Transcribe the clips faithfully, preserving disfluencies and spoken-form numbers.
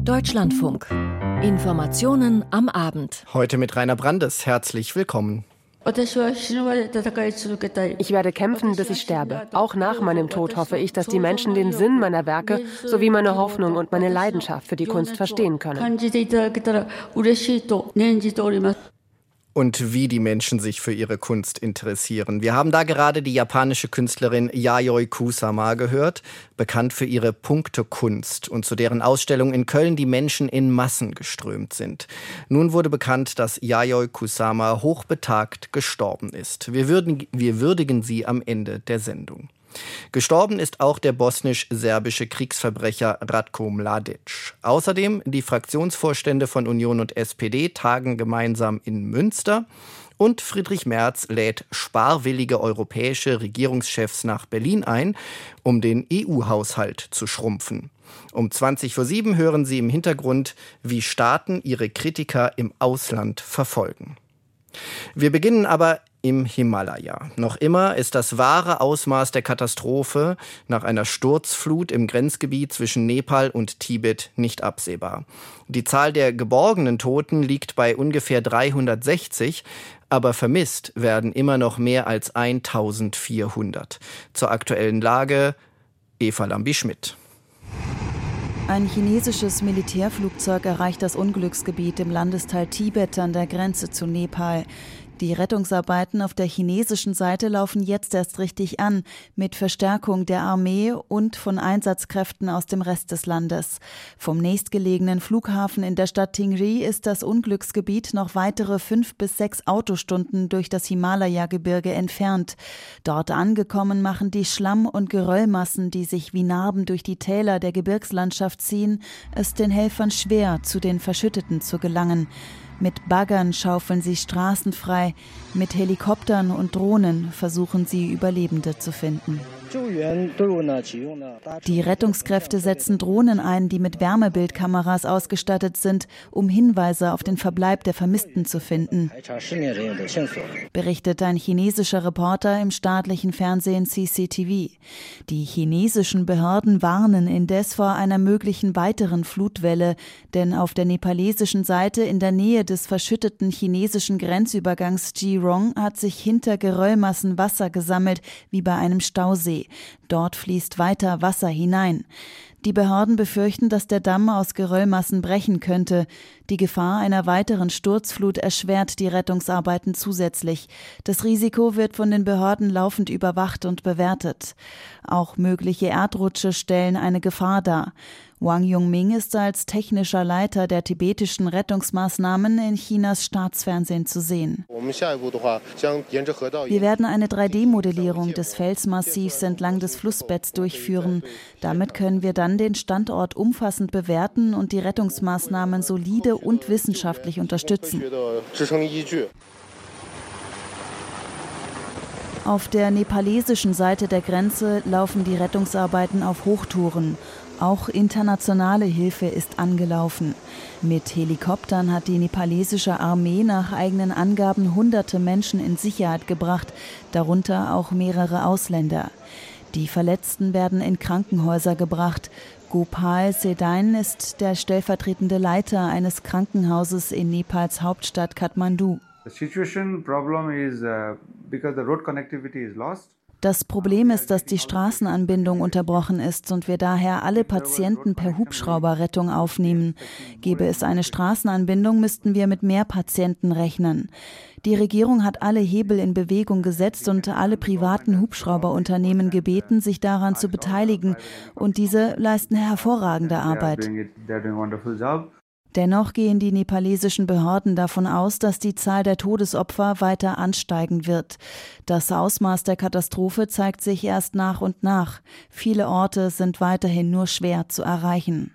Deutschlandfunk. Informationen am Abend. Heute mit Rainer Brandes. Herzlich willkommen. Ich werde kämpfen, bis ich sterbe. Auch nach meinem Tod hoffe ich, dass die Menschen den Sinn meiner Werke sowie meine Hoffnung und meine Leidenschaft für die Kunst verstehen können. Und wie die Menschen sich für ihre Kunst interessieren. Wir haben da gerade die japanische Künstlerin Yayoi Kusama gehört, bekannt für ihre Punktekunst und zu deren Ausstellung in Köln die Menschen in Massen geströmt sind. Nun wurde bekannt, dass Yayoi Kusama hochbetagt gestorben ist. Wir, würden, wir würdigen sie am Ende der Sendung. Gestorben ist auch der bosnisch-serbische Kriegsverbrecher Ratko Mladic. Außerdem die Fraktionsvorstände von Union und S P D tagen gemeinsam in Münster. Und Friedrich Merz lädt sparwillige europäische Regierungschefs nach Berlin ein, um den E U-Haushalt zu schrumpfen. Um zwanzig vor sieben hören Sie im Hintergrund, wie Staaten ihre Kritiker im Ausland verfolgen. Wir beginnen aber im Himalaya. Noch immer ist das wahre Ausmaß der Katastrophe nach einer Sturzflut im Grenzgebiet zwischen Nepal und Tibet nicht absehbar. Die Zahl der geborgenen Toten liegt bei ungefähr dreihundertsechzig, aber vermisst werden immer noch mehr als eintausendvierhundert. Zur aktuellen Lage Eva Lambi-Schmidt. Ein chinesisches Militärflugzeug erreicht das Unglücksgebiet im Landesteil Tibet an der Grenze zu Nepal. Die Rettungsarbeiten auf der chinesischen Seite laufen jetzt erst richtig an, mit Verstärkung der Armee und von Einsatzkräften aus dem Rest des Landes. Vom nächstgelegenen Flughafen in der Stadt Tingri ist das Unglücksgebiet noch weitere fünf bis sechs Autostunden durch das Himalaya-Gebirge entfernt. Dort angekommen machen die Schlamm- und Geröllmassen, die sich wie Narben durch die Täler der Gebirgslandschaft ziehen, es den Helfern schwer, zu den Verschütteten zu gelangen. Mit Baggern schaufeln sie Straßen frei, mit Helikoptern und Drohnen versuchen sie Überlebende zu finden. Die Rettungskräfte setzen Drohnen ein, die mit Wärmebildkameras ausgestattet sind, um Hinweise auf den Verbleib der Vermissten zu finden, berichtet ein chinesischer Reporter im staatlichen Fernsehen C C T V. Die chinesischen Behörden warnen indes vor einer möglichen weiteren Flutwelle, denn auf der nepalesischen Seite in der Nähe des verschütteten chinesischen Grenzübergangs Jirong hat sich hinter Geröllmassen Wasser gesammelt, wie bei einem Stausee. Dort fließt weiter Wasser hinein. Die Behörden befürchten, dass der Damm aus Geröllmassen brechen könnte. Die Gefahr einer weiteren Sturzflut erschwert die Rettungsarbeiten zusätzlich. Das Risiko wird von den Behörden laufend überwacht und bewertet. Auch mögliche Erdrutsche stellen eine Gefahr dar. Wang Yongming ist als technischer Leiter der tibetischen Rettungsmaßnahmen in Chinas Staatsfernsehen zu sehen. Wir werden eine drei D Modellierung des Felsmassivs entlang des Flussbetts durchführen. Damit können wir dann den Standort umfassend bewerten und die Rettungsmaßnahmen solide und wissenschaftlich unterstützen. Auf der nepalesischen Seite der Grenze laufen die Rettungsarbeiten auf Hochtouren. Auch internationale Hilfe ist angelaufen. Mit Helikoptern hat die nepalesische Armee nach eigenen Angaben hunderte Menschen in Sicherheit gebracht, darunter auch mehrere Ausländer. Die Verletzten werden in Krankenhäuser gebracht. Gopal Sedain ist der stellvertretende Leiter eines Krankenhauses in Nepals Hauptstadt Kathmandu. The situation problem is uh, because the road connectivity is lost. Das Problem ist, dass die Straßenanbindung unterbrochen ist und wir daher alle Patienten per Hubschrauberrettung aufnehmen. Gäbe es eine Straßenanbindung, müssten wir mit mehr Patienten rechnen. Die Regierung hat alle Hebel in Bewegung gesetzt und alle privaten Hubschrauberunternehmen gebeten, sich daran zu beteiligen. Und diese leisten hervorragende Arbeit. Dennoch gehen die nepalesischen Behörden davon aus, dass die Zahl der Todesopfer weiter ansteigen wird. Das Ausmaß der Katastrophe zeigt sich erst nach und nach. Viele Orte sind weiterhin nur schwer zu erreichen.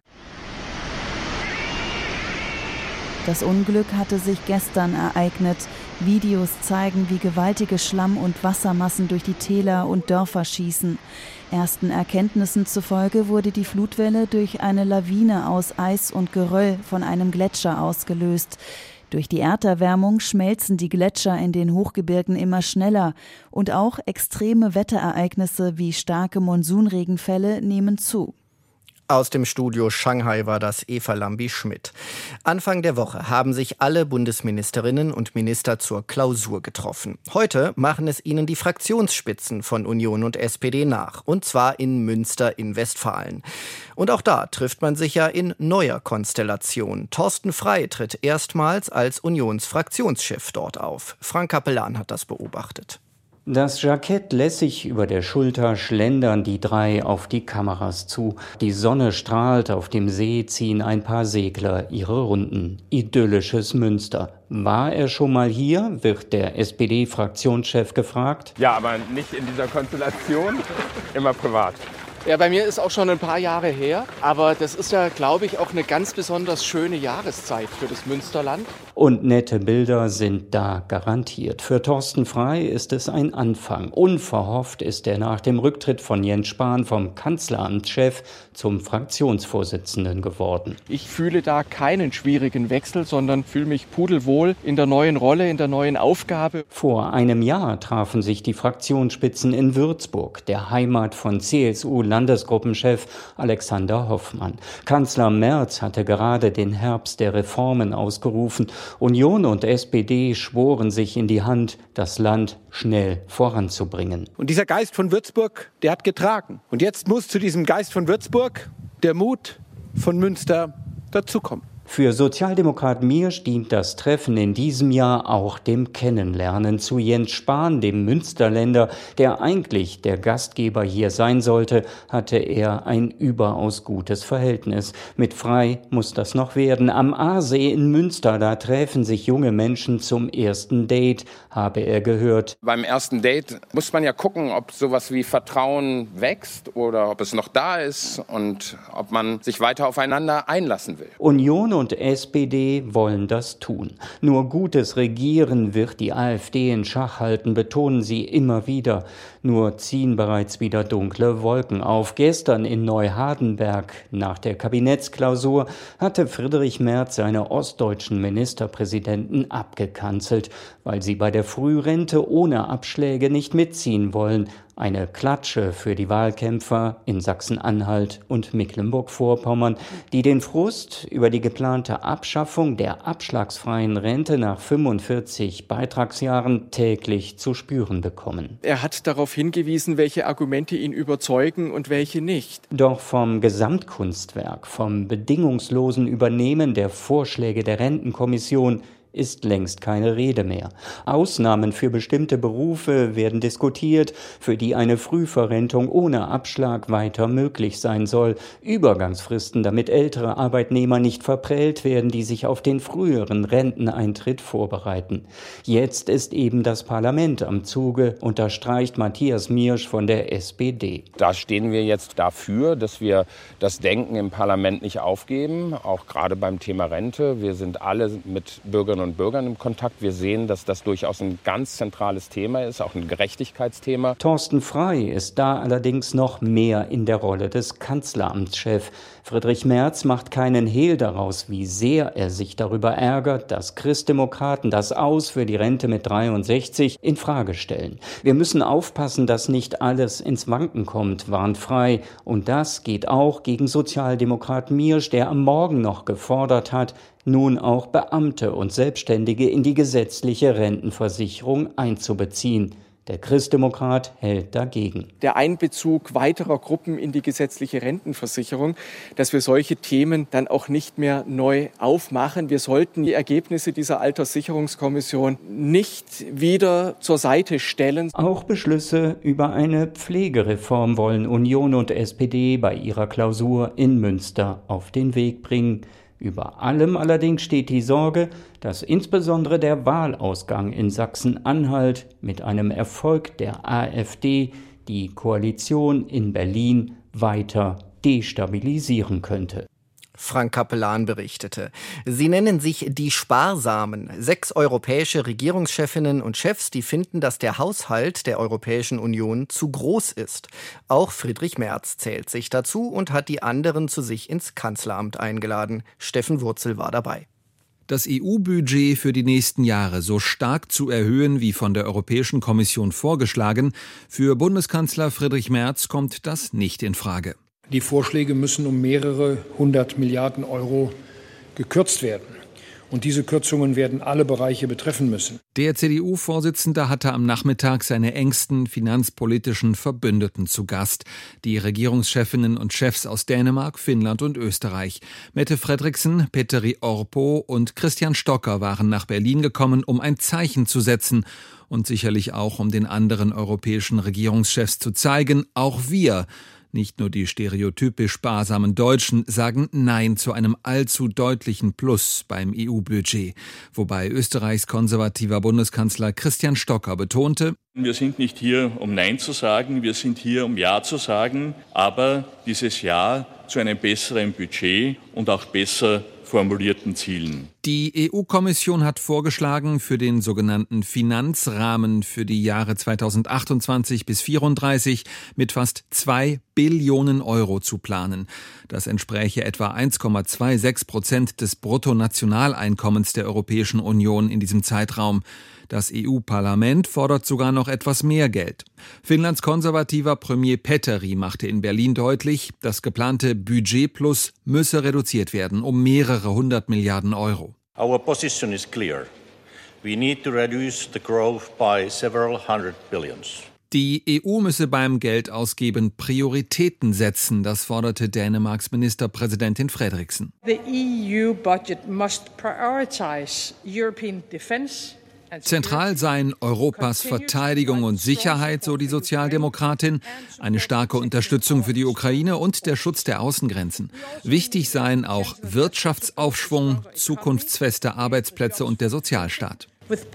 Das Unglück hatte sich gestern ereignet. Videos zeigen, wie gewaltige Schlamm- und Wassermassen durch die Täler und Dörfer schießen. Ersten Erkenntnissen zufolge wurde die Flutwelle durch eine Lawine aus Eis und Geröll von einem Gletscher ausgelöst. Durch die Erderwärmung schmelzen die Gletscher in den Hochgebirgen immer schneller und auch extreme Wetterereignisse wie starke Monsunregenfälle nehmen zu. Aus dem Studio Shanghai war das Eva Lambi-Schmidt. Anfang der Woche haben sich alle Bundesministerinnen und Minister zur Klausur getroffen. Heute machen es ihnen die Fraktionsspitzen von Union und S P D nach. Und zwar in Münster in Westfalen. Und auch da trifft man sich ja in neuer Konstellation. Thorsten Frey tritt erstmals als Unionsfraktionschef dort auf. Frank Capellan hat das beobachtet. Das Jackett lässig über der Schulter schlendern die drei auf die Kameras zu. Die Sonne strahlt, auf dem See ziehen ein paar Segler ihre Runden. Idyllisches Münster. War er schon mal hier, wird der S P D-Fraktionschef gefragt. Ja, aber nicht in dieser Konstellation, immer privat. Ja, bei mir ist auch schon ein paar Jahre her, aber das ist ja, glaube ich, auch eine ganz besonders schöne Jahreszeit für das Münsterland. Und nette Bilder sind da garantiert. Für Thorsten Frey ist es ein Anfang. Unverhofft ist er nach dem Rücktritt von Jens Spahn vom Kanzleramtschef zum Fraktionsvorsitzenden geworden. Ich fühle da keinen schwierigen Wechsel, sondern fühle mich pudelwohl in der neuen Rolle, in der neuen Aufgabe. Vor einem Jahr trafen sich die Fraktionsspitzen in Würzburg, der Heimat von C S U-Landesgruppenchef Alexander Hoffmann. Kanzler Merz hatte gerade den Herbst der Reformen ausgerufen. Union und S P D schworen sich in die Hand, das Land schnell voranzubringen. Und dieser Geist von Würzburg, der hat getragen. Und jetzt muss zu diesem Geist von Würzburg der Mut von Münster dazukommen. Für Sozialdemokrat Miersch dient das Treffen in diesem Jahr auch dem Kennenlernen zu Jens Spahn, dem Münsterländer, der eigentlich der Gastgeber hier sein sollte, hatte er ein überaus gutes Verhältnis. Mit Frey muss das noch werden. Am Aasee in Münster, da treffen sich junge Menschen zum ersten Date, habe er gehört. Beim ersten Date muss man ja gucken, ob sowas wie Vertrauen wächst oder ob es noch da ist und ob man sich weiter aufeinander einlassen will. Union und S P D wollen das tun. Nur gutes Regieren wird die AfD in Schach halten, betonen sie immer wieder. Nur ziehen bereits wieder dunkle Wolken auf. Gestern in Neuhardenberg nach der Kabinettsklausur hatte Friedrich Merz seine ostdeutschen Ministerpräsidenten abgekanzelt, weil sie bei der Frührente ohne Abschläge nicht mitziehen wollen. Eine Klatsche für die Wahlkämpfer in Sachsen-Anhalt und Mecklenburg-Vorpommern, die den Frust über die geplante Abschaffung der abschlagsfreien Rente nach fünfundvierzig Beitragsjahren täglich zu spüren bekommen. Er hat darauf hingewiesen, welche Argumente ihn überzeugen und welche nicht. Doch vom Gesamtkunstwerk, vom bedingungslosen Übernehmen der Vorschläge der Rentenkommission ist längst keine Rede mehr. Ausnahmen für bestimmte Berufe werden diskutiert, für die eine Frühverrentung ohne Abschlag weiter möglich sein soll. Übergangsfristen, damit ältere Arbeitnehmer nicht verprellt werden, die sich auf den früheren Renteneintritt vorbereiten. Jetzt ist eben das Parlament am Zuge, unterstreicht Matthias Miersch von der S P D. Da stehen wir jetzt dafür, dass wir das Denken im Parlament nicht aufgeben, auch gerade beim Thema Rente. Wir sind alle mit Bürgerinnen und Bürgern im Kontakt. Wir sehen, dass das durchaus ein ganz zentrales Thema ist, auch ein Gerechtigkeitsthema. Thorsten Frey ist da allerdings noch mehr in der Rolle des Kanzleramtschefs. Friedrich Merz macht keinen Hehl daraus, wie sehr er sich darüber ärgert, dass Christdemokraten das Aus für die Rente mit dreiundsechzig in Frage stellen. Wir müssen aufpassen, dass nicht alles ins Wanken kommt, warnt Frey. Und das geht auch gegen Sozialdemokrat Miersch, der am Morgen noch gefordert hat, nun auch Beamte und Selbstständige in die gesetzliche Rentenversicherung einzubeziehen. Der Christdemokrat hält dagegen. Der Einbezug weiterer Gruppen in die gesetzliche Rentenversicherung, dass wir solche Themen dann auch nicht mehr neu aufmachen. Wir sollten die Ergebnisse dieser Alterssicherungskommission nicht wieder zur Seite stellen. Auch Beschlüsse über eine Pflegereform wollen Union und S P D bei ihrer Klausur in Münster auf den Weg bringen. Über allem allerdings steht die Sorge, dass insbesondere der Wahlausgang in Sachsen-Anhalt mit einem Erfolg der AfD die Koalition in Berlin weiter destabilisieren könnte. Frank Capellan berichtete. Sie nennen sich die Sparsamen. Sechs europäische Regierungschefinnen und Chefs, die finden, dass der Haushalt der Europäischen Union zu groß ist. Auch Friedrich Merz zählt sich dazu und hat die anderen zu sich ins Kanzleramt eingeladen. Steffen Wurzel war dabei. Das E U-Budget für die nächsten Jahre so stark zu erhöhen, wie von der Europäischen Kommission vorgeschlagen, für Bundeskanzler Friedrich Merz kommt das nicht in Frage. Die Vorschläge müssen um mehrere hundert Milliarden Euro gekürzt werden. Und diese Kürzungen werden alle Bereiche betreffen müssen. Der C D U-Vorsitzende hatte am Nachmittag seine engsten finanzpolitischen Verbündeten zu Gast. Die Regierungschefinnen und Chefs aus Dänemark, Finnland und Österreich. Mette Fredriksen, Petteri Orpo und Christian Stocker waren nach Berlin gekommen, um ein Zeichen zu setzen. Und sicherlich auch, um den anderen europäischen Regierungschefs zu zeigen, auch wir, nicht nur die stereotypisch sparsamen Deutschen, sagen Nein zu einem allzu deutlichen Plus beim E U-Budget. Wobei Österreichs konservativer Bundeskanzler Christian Stocker betonte: Wir sind nicht hier, um Nein zu sagen, wir sind hier, um Ja zu sagen, aber dieses Ja zu einem besseren Budget und auch besser formulierten Zielen. Die E U-Kommission hat vorgeschlagen, für den sogenannten Finanzrahmen für die Jahre zweitausendachtundzwanzig bis vierunddreißig mit fast zwei Billionen Euro zu planen. Das entspräche etwa eins Komma sechsundzwanzig Prozent des Bruttonationaleinkommens der Europäischen Union in diesem Zeitraum. Das E U-Parlament fordert sogar noch etwas mehr Geld. Finnlands konservativer Premier Petteri machte in Berlin deutlich, das geplante Budgetplus müsse reduziert werden um mehrere hundert Milliarden Euro. Our position is clear. We need to reduce the growth by several hundred billions. Die E U müsse beim Geldausgeben Prioritäten setzen, das forderte Dänemarks Ministerpräsidentin Fredriksen. The E U budget must prioritize European defense. Zentral seien Europas Verteidigung und Sicherheit, so die Sozialdemokratin, eine starke Unterstützung für die Ukraine und der Schutz der Außengrenzen. Wichtig seien auch Wirtschaftsaufschwung, zukunftsfeste Arbeitsplätze und der Sozialstaat.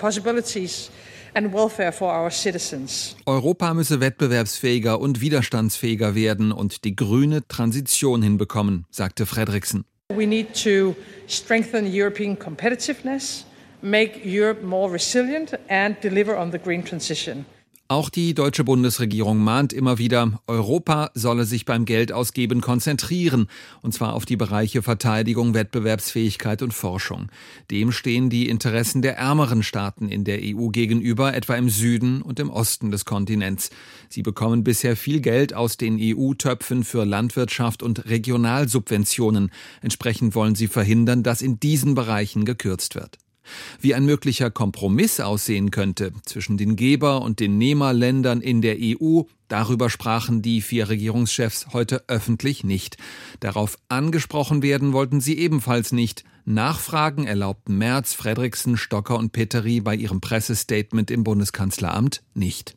Europa müsse wettbewerbsfähiger und widerstandsfähiger werden und die grüne Transition hinbekommen, sagte Fredriksen. We need to strengthen European competitiveness. Make Europe more resilient and deliver on the green transition. Auch die deutsche Bundesregierung mahnt immer wieder, Europa solle sich beim Geldausgeben konzentrieren, und zwar auf die Bereiche Verteidigung, Wettbewerbsfähigkeit und Forschung. Dem stehen die Interessen der ärmeren Staaten in der E U gegenüber, etwa im Süden und im Osten des Kontinents. Sie bekommen bisher viel Geld aus den E U-Töpfen für Landwirtschaft und Regionalsubventionen. Entsprechend wollen sie verhindern, dass in diesen Bereichen gekürzt wird. Wie ein möglicher Kompromiss aussehen könnte zwischen den Geber- und den Nehmerländern in der E U, darüber sprachen die vier Regierungschefs heute öffentlich nicht. Darauf angesprochen werden wollten sie ebenfalls nicht. Nachfragen erlaubten Merz, Fredriksen, Stocker und Petteri bei ihrem Pressestatement im Bundeskanzleramt nicht.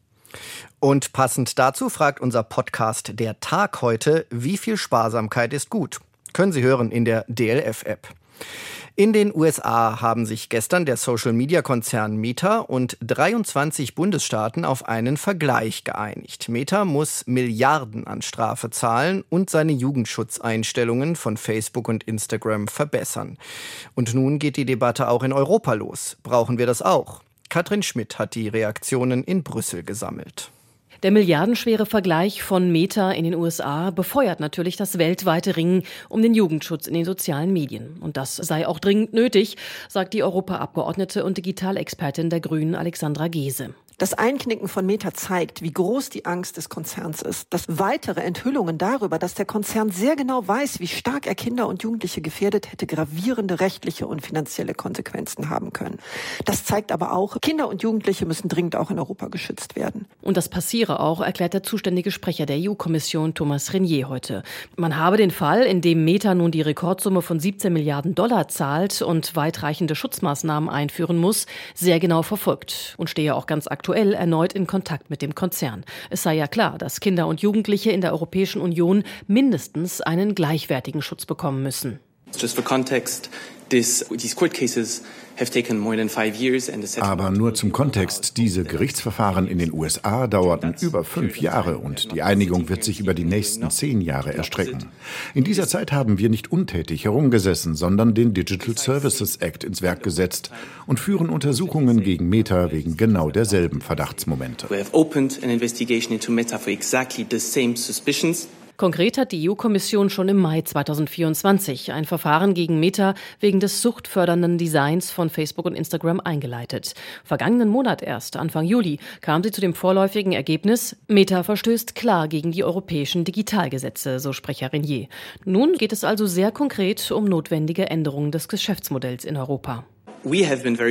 Und passend dazu fragt unser Podcast Der Tag heute, wie viel Sparsamkeit ist gut? Können Sie hören in der D L F-App. In den U S A haben sich gestern der Social-Media-Konzern Meta und dreiundzwanzig Bundesstaaten auf einen Vergleich geeinigt. Meta muss Milliarden an Strafe zahlen und seine Jugendschutzeinstellungen von Facebook und Instagram verbessern. Und nun geht die Debatte auch in Europa los. Brauchen wir das auch? Katrin Schmidt hat die Reaktionen in Brüssel gesammelt. Der milliardenschwere Vergleich von Meta in den U S A befeuert natürlich das weltweite Ringen um den Jugendschutz in den sozialen Medien. Und das sei auch dringend nötig, sagt die Europaabgeordnete und Digitalexpertin der Grünen Alexandra Gese. Das Einknicken von Meta zeigt, wie groß die Angst des Konzerns ist. Dass weitere Enthüllungen darüber, dass der Konzern sehr genau weiß, wie stark er Kinder und Jugendliche gefährdet, hätte gravierende rechtliche und finanzielle Konsequenzen haben können. Das zeigt aber auch, Kinder und Jugendliche müssen dringend auch in Europa geschützt werden. Und das passiere auch, erklärt der zuständige Sprecher der E U-Kommission Thomas Renier heute. Man habe den Fall, in dem Meta nun die Rekordsumme von siebzehn Milliarden Dollar zahlt und weitreichende Schutzmaßnahmen einführen muss, sehr genau verfolgt und stehe auch ganz aktuell aktuell erneut in Kontakt mit dem Konzern. Es sei ja klar, dass Kinder und Jugendliche in der Europäischen Union mindestens einen gleichwertigen Schutz bekommen müssen. Just for context, this, these court cases have taken more than five years and the Aber nur zum Kontext, diese Gerichtsverfahren in den U S A dauerten über fünf Jahre und die Einigung wird sich über die nächsten zehn Jahre erstrecken. In dieser Zeit haben wir nicht untätig herumgesessen, sondern den Digital Services Act ins Werk gesetzt und führen Untersuchungen gegen Meta wegen genau derselben Verdachtsmomente. We have opened an investigation into Meta for exactly the same suspicions. Konkret hat die E U-Kommission schon im Mai zweitausendvierundzwanzig ein Verfahren gegen Meta wegen des suchtfördernden Designs von Facebook und Instagram eingeleitet. Vergangenen Monat erst, Anfang Juli, kam sie zu dem vorläufigen Ergebnis, Meta verstößt klar gegen die europäischen Digitalgesetze, so Sprecher Renier. Nun geht es also sehr konkret um notwendige Änderungen des Geschäftsmodells in Europa. Wir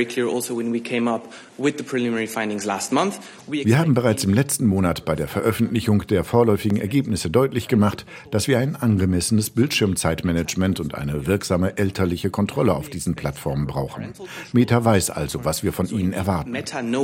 haben bereits im letzten Monat bei der Veröffentlichung der vorläufigen Ergebnisse deutlich gemacht, dass wir ein angemessenes Bildschirmzeitmanagement und eine wirksame elterliche Kontrolle auf diesen Plattformen brauchen. Meta weiß also, was wir von ihnen erwarten.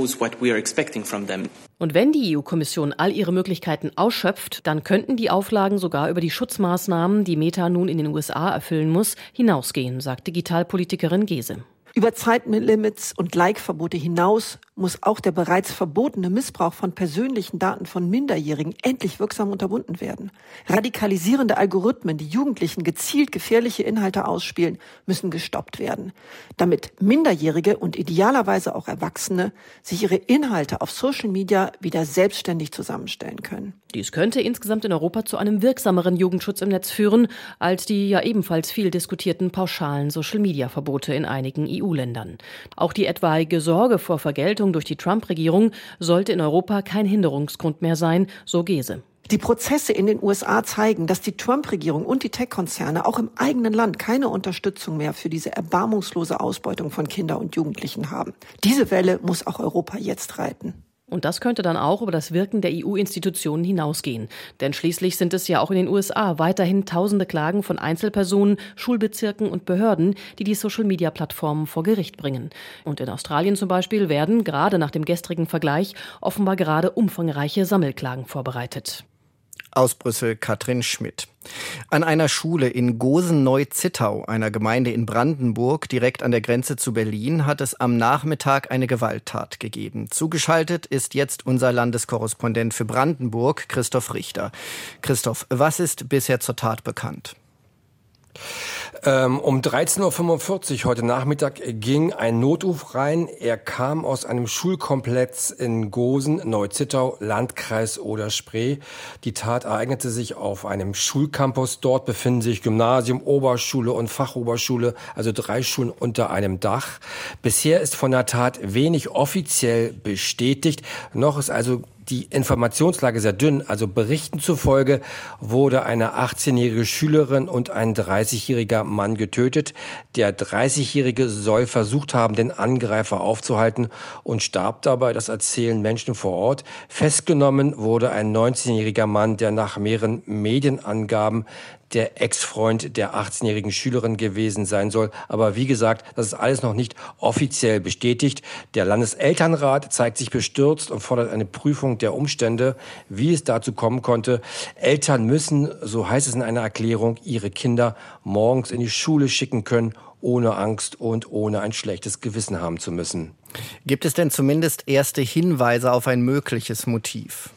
Und wenn die E U-Kommission all ihre Möglichkeiten ausschöpft, dann könnten die Auflagen sogar über die Schutzmaßnahmen, die Meta nun in den U S A erfüllen muss, hinausgehen, sagt Digitalpolitikerin Gese. Über Zeitlimits und Like-Verbote hinaus muss auch der bereits verbotene Missbrauch von persönlichen Daten von Minderjährigen endlich wirksam unterbunden werden. Radikalisierende Algorithmen, die Jugendlichen gezielt gefährliche Inhalte ausspielen, müssen gestoppt werden, damit Minderjährige und idealerweise auch Erwachsene sich ihre Inhalte auf Social Media wieder selbstständig zusammenstellen können. Dies könnte insgesamt in Europa zu einem wirksameren Jugendschutz im Netz führen, als die ja ebenfalls viel diskutierten pauschalen Social-Media-Verbote in einigen E U-Ländern. Auch die etwaige Sorge vor Vergeltung durch die Trump-Regierung sollte in Europa kein Hinderungsgrund mehr sein, so Gese. Die Prozesse in den U S A zeigen, dass die Trump-Regierung und die Tech-Konzerne auch im eigenen Land keine Unterstützung mehr für diese erbarmungslose Ausbeutung von Kindern und Jugendlichen haben. Diese Welle muss auch Europa jetzt reiten. Und das könnte dann auch über das Wirken der E U-Institutionen hinausgehen. Denn schließlich sind es ja auch in den U S A weiterhin tausende Klagen von Einzelpersonen, Schulbezirken und Behörden, die die Social-Media-Plattformen vor Gericht bringen. Und in Australien zum Beispiel werden, gerade nach dem gestrigen Vergleich, offenbar gerade umfangreiche Sammelklagen vorbereitet. Aus Brüssel Katrin Schmidt. An einer Schule in Gosen-Neu-Zittau, einer Gemeinde in Brandenburg, direkt an der Grenze zu Berlin, hat es am Nachmittag eine Gewalttat gegeben. Zugeschaltet ist jetzt unser Landeskorrespondent für Brandenburg, Christoph Richter. Christoph, was ist bisher zur Tat bekannt? Ähm, um dreizehn Uhr fünfundvierzig heute Nachmittag ging ein Notruf rein. Er kam aus einem Schulkomplex in Gosen, Neu-Zittau, Landkreis Oder-Spree. Die Tat ereignete sich auf einem Schulcampus. Dort befinden sich Gymnasium, Oberschule und Fachoberschule, also drei Schulen unter einem Dach. Bisher ist von der Tat wenig offiziell bestätigt. Noch ist also die Informationslage sehr dünn. Also Berichten zufolge wurde eine achtzehnjährige Schülerin und ein dreißigjähriger Mann getötet. Der dreißigjährige soll versucht haben, den Angreifer aufzuhalten und starb dabei. Das erzählen Menschen vor Ort. Festgenommen wurde ein neunzehnjähriger Mann, der nach mehreren Medienangaben der Ex-Freund der achtzehnjährigen Schülerin gewesen sein soll. Aber wie gesagt, das ist alles noch nicht offiziell bestätigt. Der Landeselternrat zeigt sich bestürzt und fordert eine Prüfung der Umstände, wie es dazu kommen konnte. Eltern müssen, so heißt es in einer Erklärung, ihre Kinder morgens in die Schule schicken können, ohne Angst und ohne ein schlechtes Gewissen haben zu müssen. Gibt es denn zumindest erste Hinweise auf ein mögliches Motiv?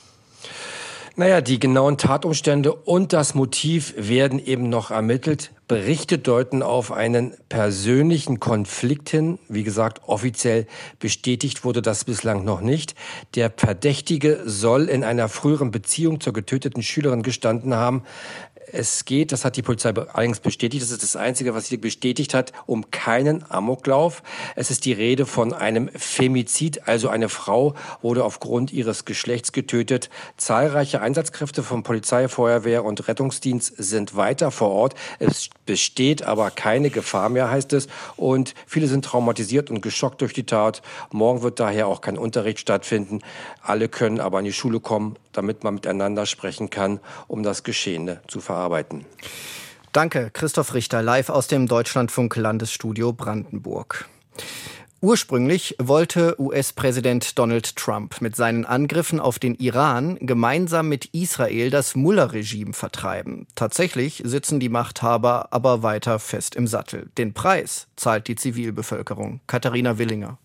Naja, die genauen Tatumstände und das Motiv werden eben noch ermittelt. Berichte deuten auf einen persönlichen Konflikt hin. Wie gesagt, offiziell bestätigt wurde das bislang noch nicht. Der Verdächtige soll in einer früheren Beziehung zur getöteten Schülerin gestanden haben. Es geht, das hat die Polizei allerdings bestätigt, das ist das Einzige, was sie bestätigt hat, um keinen Amoklauf. Es ist die Rede von einem Femizid, also eine Frau wurde aufgrund ihres Geschlechts getötet. Zahlreiche Einsatzkräfte von Polizei, Feuerwehr und Rettungsdienst sind weiter vor Ort. Es besteht aber keine Gefahr mehr, heißt es. Und viele sind traumatisiert und geschockt durch die Tat. Morgen wird daher auch kein Unterricht stattfinden. Alle können aber in die Schule kommen, damit man miteinander sprechen kann, um das Geschehene zu verarbeiten. Danke, Christoph Richter, live aus dem Deutschlandfunk Landesstudio Brandenburg. Ursprünglich wollte U S-Präsident Donald Trump mit seinen Angriffen auf den Iran gemeinsam mit Israel das Mullah-Regime vertreiben. Tatsächlich sitzen die Machthaber aber weiter fest im Sattel. Den Preis zahlt die Zivilbevölkerung. Katharina Willinger.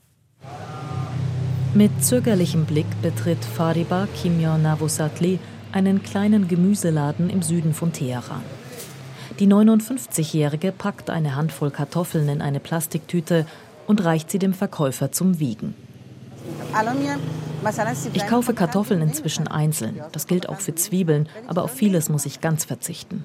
Mit zögerlichem Blick betritt Fariba Kimyon Navusatli einen kleinen Gemüseladen im Süden von Teheran. Die neunundfünfzigjährige packt eine Handvoll Kartoffeln in eine Plastiktüte und reicht sie dem Verkäufer zum Wiegen. Ich kaufe Kartoffeln inzwischen einzeln. Das gilt auch für Zwiebeln, aber auf vieles muss ich ganz verzichten.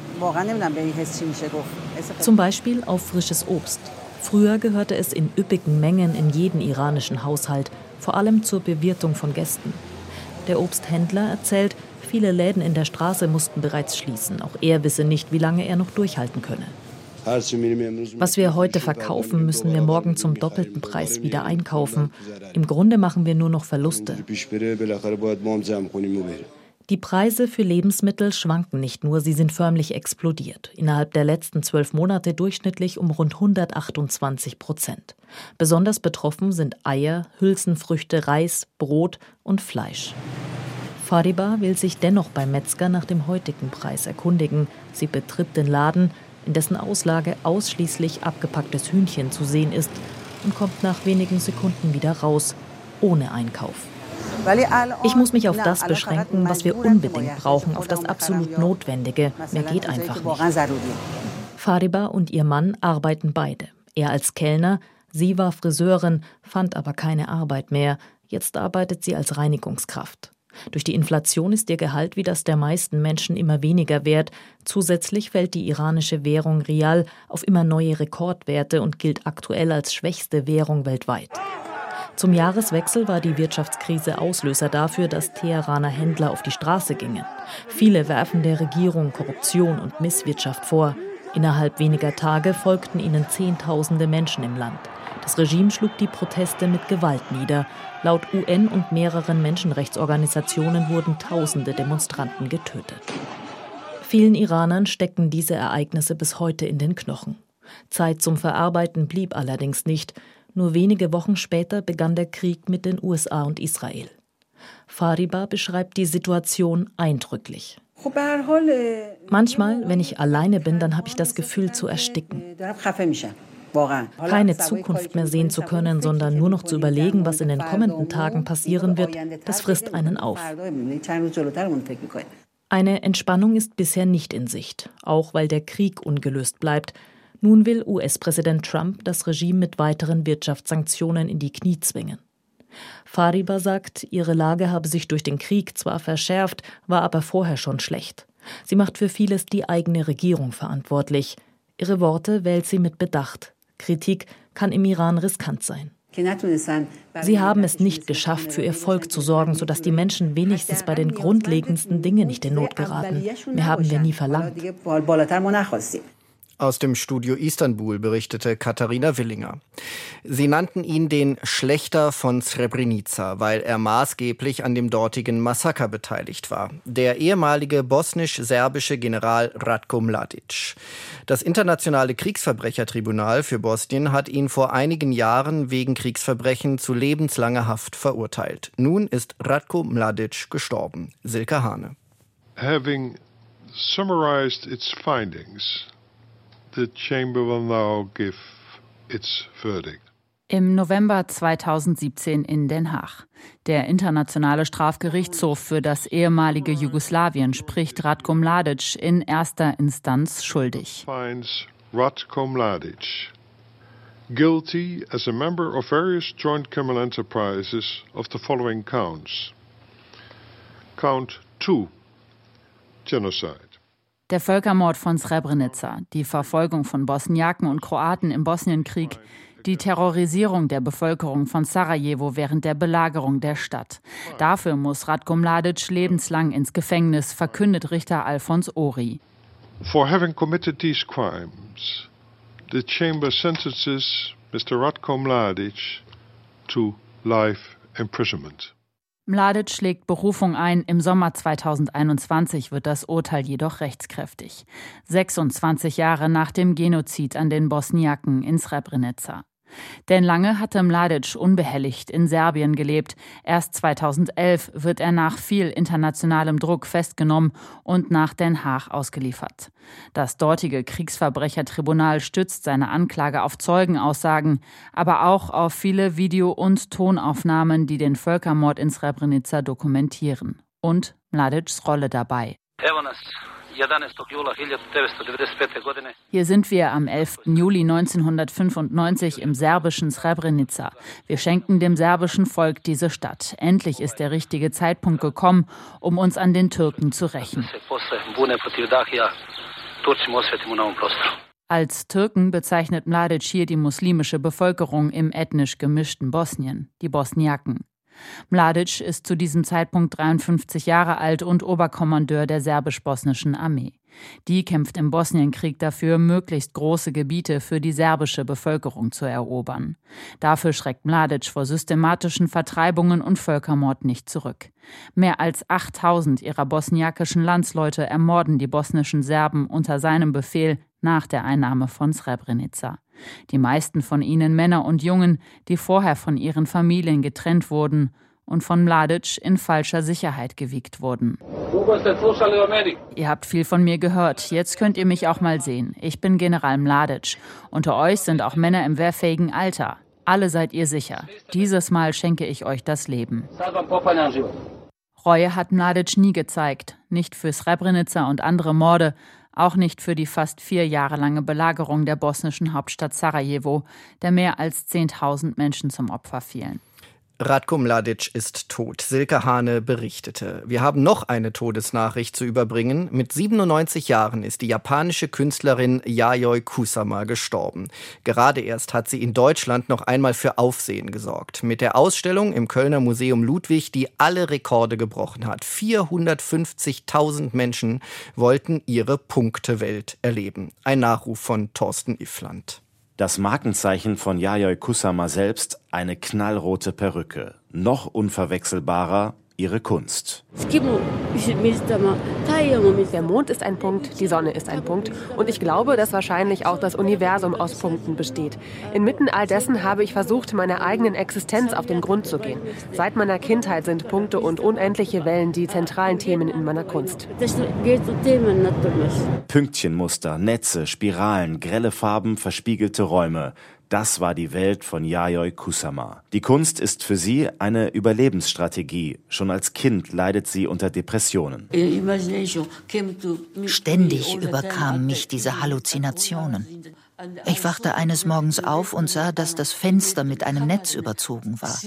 Zum Beispiel auf frisches Obst. Früher gehörte es in üppigen Mengen in jeden iranischen Haushalt, vor allem zur Bewirtung von Gästen. Der Obsthändler erzählt, viele Läden in der Straße mussten bereits schließen. Auch er wisse nicht, wie lange er noch durchhalten könne. Was wir heute verkaufen, müssen wir morgen zum doppelten Preis wieder einkaufen. Im Grunde machen wir nur noch Verluste. Die Preise für Lebensmittel schwanken nicht nur, sie sind förmlich explodiert. Innerhalb der letzten zwölf Monate durchschnittlich um rund hundertachtundzwanzig Prozent. Besonders betroffen sind Eier, Hülsenfrüchte, Reis, Brot und Fleisch. Fariba will sich dennoch beim Metzger nach dem heutigen Preis erkundigen. Sie betritt den Laden, in dessen Auslage ausschließlich abgepacktes Hühnchen zu sehen ist, und kommt nach wenigen Sekunden wieder raus, ohne Einkauf. Ich muss mich auf das beschränken, was wir unbedingt brauchen, auf das absolut Notwendige. Mehr geht einfach nicht. Fariba und ihr Mann arbeiten beide. Er als Kellner, sie war Friseurin, fand aber keine Arbeit mehr. Jetzt arbeitet sie als Reinigungskraft. Durch die Inflation ist ihr Gehalt wie das der meisten Menschen immer weniger wert. Zusätzlich fällt die iranische Währung Rial auf immer neue Rekordwerte und gilt aktuell als schwächste Währung weltweit. Zum Jahreswechsel war die Wirtschaftskrise Auslöser dafür, dass Teheraner Händler auf die Straße gingen. Viele werfen der Regierung Korruption und Misswirtschaft vor. Innerhalb weniger Tage folgten ihnen Zehntausende Menschen im Land. Das Regime schlug die Proteste mit Gewalt nieder. Laut U N und mehreren Menschenrechtsorganisationen wurden tausende Demonstranten getötet. Vielen Iranern stecken diese Ereignisse bis heute in den Knochen. Zeit zum Verarbeiten blieb allerdings nicht. Nur wenige Wochen später begann der Krieg mit den U S A und Israel. Fariba beschreibt die Situation eindrücklich. Manchmal, wenn ich alleine bin, dann habe ich das Gefühl zu ersticken. Keine Zukunft mehr sehen zu können, sondern nur noch zu überlegen, was in den kommenden Tagen passieren wird, das frisst einen auf. Eine Entspannung ist bisher nicht in Sicht, auch weil der Krieg ungelöst bleibt. Nun will U S-Präsident Trump das Regime mit weiteren Wirtschaftssanktionen in die Knie zwingen. Fariba sagt, ihre Lage habe sich durch den Krieg zwar verschärft, war aber vorher schon schlecht. Sie macht für vieles die eigene Regierung verantwortlich. Ihre Worte wählt sie mit Bedacht. Kritik kann im Iran riskant sein. Sie haben es nicht geschafft, für ihr Volk zu sorgen, sodass die Menschen wenigstens bei den grundlegendsten Dingen nicht in Not geraten. Mehr haben wir nie verlangt. Aus dem Studio Istanbul berichtete Katharina Willinger. Sie nannten ihn den Schlächter von Srebrenica, weil er maßgeblich an dem dortigen Massaker beteiligt war. Der ehemalige bosnisch-serbische General Ratko Mladic. Das Internationale Kriegsverbrechertribunal für Bosnien hat ihn vor einigen Jahren wegen Kriegsverbrechen zu lebenslanger Haft verurteilt. Nun ist Ratko Mladic gestorben. Silke Hane. Having summarized its findings, the chamber will now give its verdict. Im November zweitausendsiebzehn in Den Haag. Der Internationale Strafgerichtshof für das ehemalige Jugoslawien spricht Ratko Mladic in erster Instanz schuldig. Finds Ratko Mladic guilty as a member of various joint criminal enterprises of the following counts. Count two, genocide. Der Völkermord von Srebrenica, die Verfolgung von Bosniaken und Kroaten im Bosnienkrieg, die Terrorisierung der Bevölkerung von Sarajevo während der Belagerung der Stadt. Dafür muss Ratko Mladic lebenslang ins Gefängnis, verkündet Richter Alfons Ori. For having committed these crimes, the chamber sentences Mister Ratko Mladic to life imprisonment. Mladic schlägt Berufung ein. Im Sommer zweitausendeinundzwanzig wird das Urteil jedoch rechtskräftig. sechsundzwanzig Jahre nach dem Genozid an den Bosniaken in Srebrenica. Denn lange hatte Mladic unbehelligt in Serbien gelebt. Erst zweitausendelf wird er nach viel internationalem Druck festgenommen und nach Den Haag ausgeliefert. Das dortige Kriegsverbrechertribunal stützt seine Anklage auf Zeugenaussagen, aber auch auf viele Video- und Tonaufnahmen, die den Völkermord in Srebrenica dokumentieren. Und Mladics Rolle dabei. Hier sind wir am elften Juli neunzehnhundertfünfundneunzig im serbischen Srebrenica. Wir schenken dem serbischen Volk diese Stadt. Endlich ist der richtige Zeitpunkt gekommen, um uns an den Türken zu rächen. Als Türken bezeichnet Mladic hier die muslimische Bevölkerung im ethnisch gemischten Bosnien, die Bosniaken. Mladic ist zu diesem Zeitpunkt dreiundfünfzig Jahre alt und Oberkommandeur der serbisch-bosnischen Armee. Die kämpft im Bosnienkrieg dafür, möglichst große Gebiete für die serbische Bevölkerung zu erobern. Dafür schreckt Mladic vor systematischen Vertreibungen und Völkermord nicht zurück. Mehr als achttausend ihrer bosniakischen Landsleute ermorden die bosnischen Serben unter seinem Befehl nach der Einnahme von Srebrenica. Die meisten von ihnen Männer und Jungen, die vorher von ihren Familien getrennt wurden und von Mladic in falscher Sicherheit gewiegt wurden. Ihr habt viel von mir gehört, jetzt könnt ihr mich auch mal sehen. Ich bin General Mladic. Unter euch sind auch Männer im wehrfähigen Alter. Alle seid ihr sicher. Dieses Mal schenke ich euch das Leben. Reue hat Mladic nie gezeigt, nicht für Srebrenica und andere Morde, auch nicht für die fast vier Jahre lange Belagerung der bosnischen Hauptstadt Sarajevo, der mehr als zehntausend Menschen zum Opfer fielen. Ratko Mladic ist tot. Silke Hane berichtete. Wir haben noch eine Todesnachricht zu überbringen. Mit siebenundneunzig Jahren ist die japanische Künstlerin Yayoi Kusama gestorben. Gerade erst hat sie in Deutschland noch einmal für Aufsehen gesorgt. Mit der Ausstellung im Kölner Museum Ludwig, die alle Rekorde gebrochen hat. vierhundertfünfzigtausend Menschen wollten ihre Punktewelt erleben. Ein Nachruf von Thorsten Iffland. Das Markenzeichen von Yayoi Kusama selbst, eine knallrote Perücke. Noch unverwechselbarer ihre Kunst. Der Mond ist ein Punkt, die Sonne ist ein Punkt. Und ich glaube, dass wahrscheinlich auch das Universum aus Punkten besteht. Inmitten all dessen habe ich versucht, meiner eigenen Existenz auf den Grund zu gehen. Seit meiner Kindheit sind Punkte und unendliche Wellen die zentralen Themen in meiner Kunst. Pünktchenmuster, Netze, Spiralen, grelle Farben, verspiegelte Räume. Das war die Welt von Yayoi Kusama. Die Kunst ist für sie eine Überlebensstrategie. Schon als Kind leidet sie unter Depressionen. Ständig überkamen mich diese Halluzinationen. Ich wachte eines Morgens auf und sah, dass das Fenster mit einem Netz überzogen war.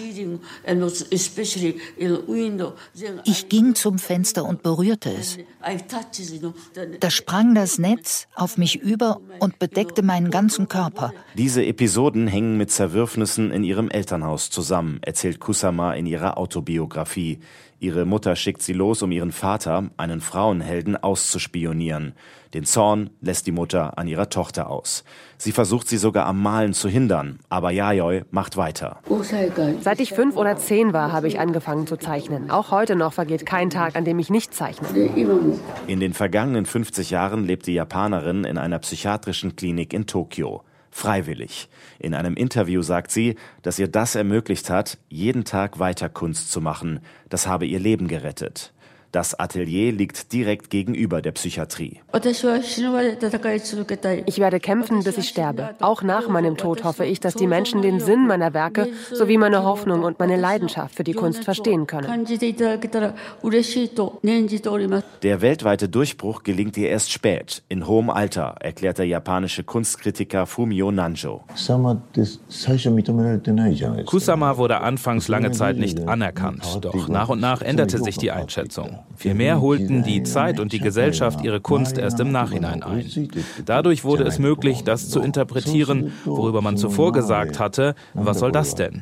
Ich ging zum Fenster und berührte es. Da sprang das Netz auf mich über und bedeckte meinen ganzen Körper. Diese Episoden hängen mit Zerwürfnissen in ihrem Elternhaus zusammen, erzählt Kusama in ihrer Autobiografie. Ihre Mutter schickt sie los, um ihren Vater, einen Frauenhelden, auszuspionieren. Den Zorn lässt die Mutter an ihrer Tochter aus. Sie versucht sie sogar am Malen zu hindern, aber Yayoi macht weiter. Seit ich fünf oder zehn war, habe ich angefangen zu zeichnen. Auch heute noch vergeht kein Tag, an dem ich nicht zeichne. In den vergangenen fünfzig Jahren lebt die Japanerin in einer psychiatrischen Klinik in Tokio. Freiwillig. In einem Interview sagt sie, dass ihr das ermöglicht hat, jeden Tag weiter Kunst zu machen. Das habe ihr Leben gerettet. Das Atelier liegt direkt gegenüber der Psychiatrie. Ich werde kämpfen, bis ich sterbe. Auch nach meinem Tod hoffe ich, dass die Menschen den Sinn meiner Werke sowie meine Hoffnung und meine Leidenschaft für die Kunst verstehen können. Der weltweite Durchbruch gelingt ihr erst spät, in hohem Alter, erklärt der japanische Kunstkritiker Fumio Nanjo. Kusama wurde anfangs lange Zeit nicht anerkannt, doch nach und nach änderte sich die Einschätzung. Vielmehr holten die Zeit und die Gesellschaft ihre Kunst erst im Nachhinein ein. Dadurch wurde es möglich, das zu interpretieren, worüber man zuvor gesagt hatte, was soll das denn?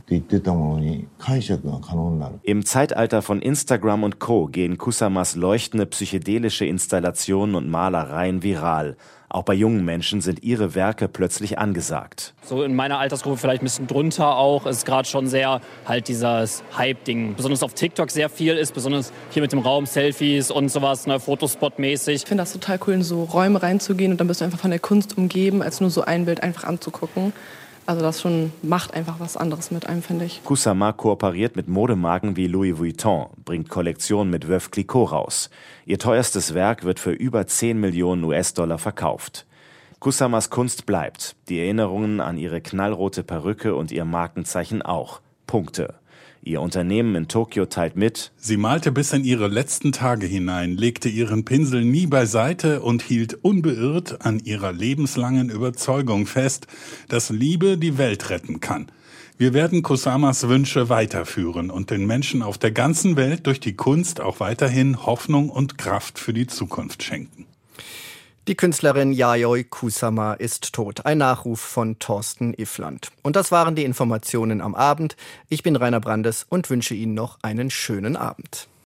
Im Zeitalter von Instagram und Co. gehen Kusamas leuchtende psychedelische Installationen und Malereien viral. Auch bei jungen Menschen sind ihre Werke plötzlich angesagt. So in meiner Altersgruppe vielleicht ein bisschen drunter auch. Es ist gerade schon sehr halt dieses Hype-Ding. Besonders auf TikTok sehr viel ist, besonders hier mit dem Raum, Selfies und sowas, ne, Fotospot-mäßig. Ich finde das total cool, in so Räume reinzugehen und dann bist du einfach von der Kunst umgeben, als nur so ein Bild einfach anzugucken. Also das schon macht einfach was anderes mit einem, finde ich. Kusama kooperiert mit Modemarken wie Louis Vuitton, bringt Kollektionen mit Veuve Clicquot raus. Ihr teuerstes Werk wird für über zehn Millionen U S-Dollar verkauft. Kusamas Kunst bleibt. Die Erinnerungen an ihre knallrote Perücke und ihr Markenzeichen auch. Punkte. Ihr Unternehmen in Tokio teilt mit: Sie malte bis in ihre letzten Tage hinein, legte ihren Pinsel nie beiseite und hielt unbeirrt an ihrer lebenslangen Überzeugung fest, dass Liebe die Welt retten kann. Wir werden Kusamas Wünsche weiterführen und den Menschen auf der ganzen Welt durch die Kunst auch weiterhin Hoffnung und Kraft für die Zukunft schenken. Die Künstlerin Yayoi Kusama ist tot. Ein Nachruf von Thorsten Iffland. Und das waren die Informationen am Abend. Ich bin Rainer Brandes und wünsche Ihnen noch einen schönen Abend.